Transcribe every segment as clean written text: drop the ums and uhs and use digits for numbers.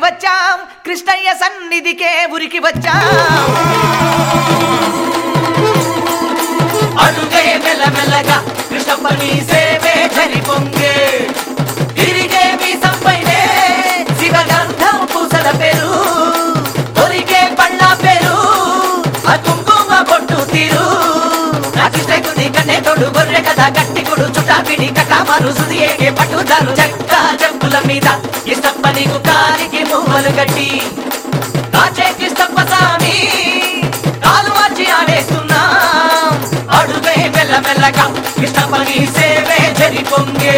వచ్చాం, కృష్ణయ్య సన్నిధికే ఉరికి వచ్చాం. అడుగే మెల్లమెల్లగా కృష్ణప్ప నీ సేవే జరి పొంగే, తిరిగే మీ సంపైనే శివగంధం పూసల పేరు, దొరికే పళ్ళ పేరు ఆ కుంకుమ బొట్టు తీరు. నా కృష్ణయ్యకుని కన్నే తోడు గొర్రె కదా గట్టికుడు చుట్టాపిడి కటామారు సుదియేగే పట్టుదారు చెక్క చెప్పుల మీద కృష్ణప్ప నీకు కాలికి మువ్వలు గట్టి కాచే కృష్ణప్ప స్వామి కాలు మార్చి ఆడేస్తున్నాం. అడుగే మెల్లమెల్లగా కృష్ణప్ప నీ సేవే జరి పొంగే.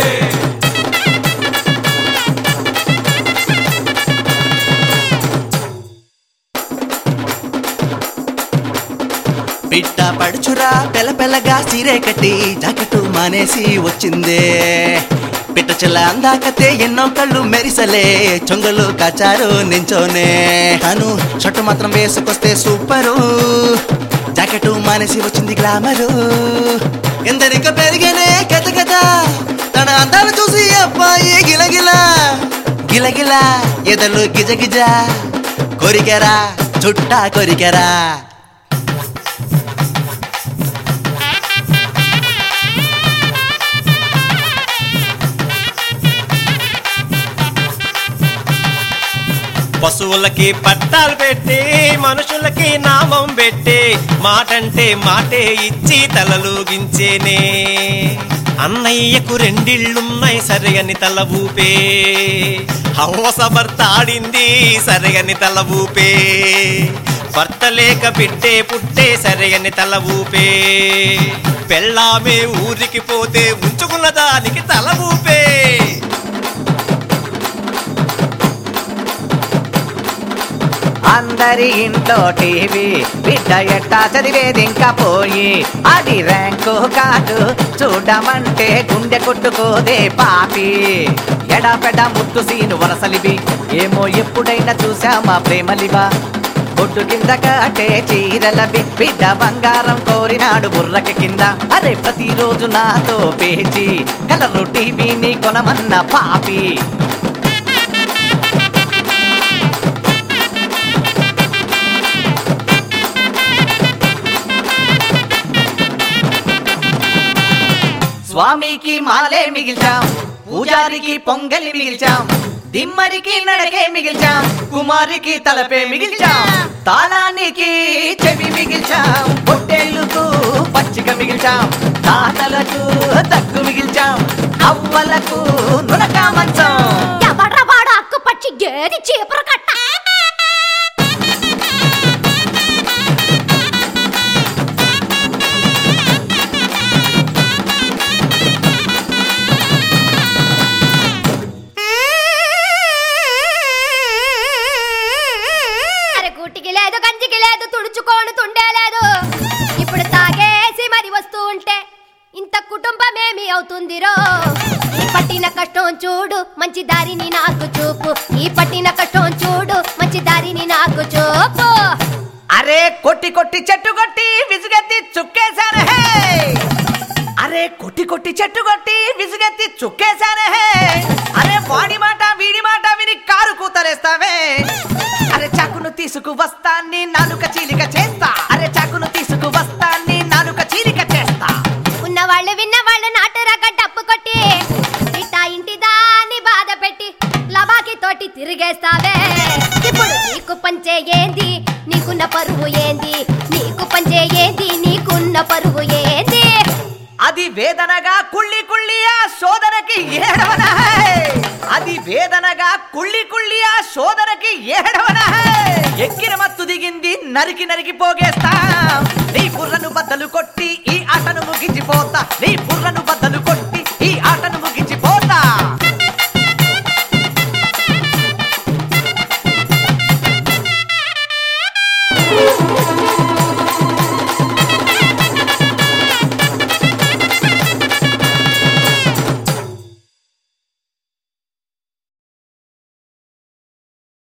పిట్ట పడుచురా పెళ్ళపెల్లగా సీరే కట్టి జాకెట్టు మానేసి వచ్చిందే. పిట్ట చెల్ల అందాకతే ఎన్నో కళ్ళు మెరిసలే, చొంగలు కాచారు నించోనే. తను షర్టు మాత్రం వేసుకొస్తే సూపరు, జాకెట్టు మానేసి వచ్చింది గ్లామరు. ఎందరిక పెరిగేనే కథ కథ, తన అందాలు చూసి అబ్బాయి గిలగిలా గిలగిలా ఎదలు గిజగిజ కొరికెరా చుట్టా కొరికెరా. పశువులకి పట్టాలు పెట్టి మనుషులకి నామం పెట్టి మాటంటే మాటే ఇచ్చి తలలూగించేనే. అన్నయ్యకు రెండిళ్ళున్నాయి సరియని తల ఊపే, హవ్వస భర్త ఆడింది సరియని తల ఊపే. భర్త లేక బిడ్డే పుట్టే సరియని తల ఊపే, పెళ్ళామే ఊరికి పోతే ఉంచుకున్న దానికి తల ఊపే. అందరి ఇంట్లో టీవీ, బిడ్డ ఎట్టా చదివేది ఇంకా పోయి, అది ర్యాంకు కాదు చూడమంటే గుండె కొట్టుకోదే పాపి. ఎడాపెడ ముద్దు సీను వరసలివి ఏమో ఎప్పుడైనా చూసామా ప్రేమలివా. బొట్టు కింద కాటే చీరలవి బిడ్డ బంగారం కోరినాడు బుర్రకి కింద. అరే ప్రతిరోజు నాతో పేచి కలరు టీవీని కొనమన్న పాపి. స్వామికి మాలే మిగిల్చాం, పూజారికి పొంగలి మిగిల్చాం, దిమ్మరికి నడకే మిగిల్చాం, కుమారికి తలపే మిగిల్చాం, తాళానికి చెవి మిగిల్చాం, పొట్టేళ్లకు పచ్చిక మిగిల్చాం, తాతలకు తగ్గు మిగిల్చాం, అవ్వలకు నునక మంచం. ఎవడ్రవాడు అక్కు పచ్చి గేది చీపురు కట్ట. గుట్టికి లేదు గంజికి లేదు తుడుచుకోను తుండే లేదు. ఇప్పుడు తాగేసి మరి వస్తూ ఉంటే ఇంత కుటుంబమేమి అవుతుందిరో. ఈ పట్టిన కష్టం చూడు మంచి దారిని నాకు చూపు, ఈ పట్టిన కష్టం చూడు మంచి దారిని నాకు చూపు. అరే కొట్టి కొట్టి చెట్టు కొట్టి విసుగెత్తి చుక్కేశారు హే, అరే కొట్టి కొట్టి చెట్టు కొట్టి విసుగెత్తి చుక్కేశారు హే. అరే వాడి మాట వీడి మాట విని కారు కూతలేస్తావే. అరే చాకును తీసుకు వస్తాన్ని నాలుక చీలిక చేస్తా, అరే చాకును తీసుకు వస్తాన్ని నాలుక చీలిక చేస్తా. ఉన్నవాళ్ళు విన్నవాళ్ళు నాటురక డప్పు కొట్టి ఇట్టా ఇంటి దాన్ని బాధ పెట్టి లబాకి తోటి తిరిగేస్తావే. ఇప్పుడు నీకు పంచే ఏంది నీకున్న పరువు ఏంది, నీకు పంచే ఏంది నీకున్న పరువు ఏంది. అది వేదనగా కుళ్ళి కుళ్ళి ఆ సోదరకి ఏడవనా, అది వేదనగా కుళ్ళి కుళ్ళి ఆ సోదరకి ఏడవనా. ఎక్కిన మత్తు దిగింది నరికి నరికి పోగేస్తా, నీ బుర్రను బద్దలు కొట్టి ఈ ఆటను ముగించిపోతా, నీ బుర్రను బద్దలు కొట్టి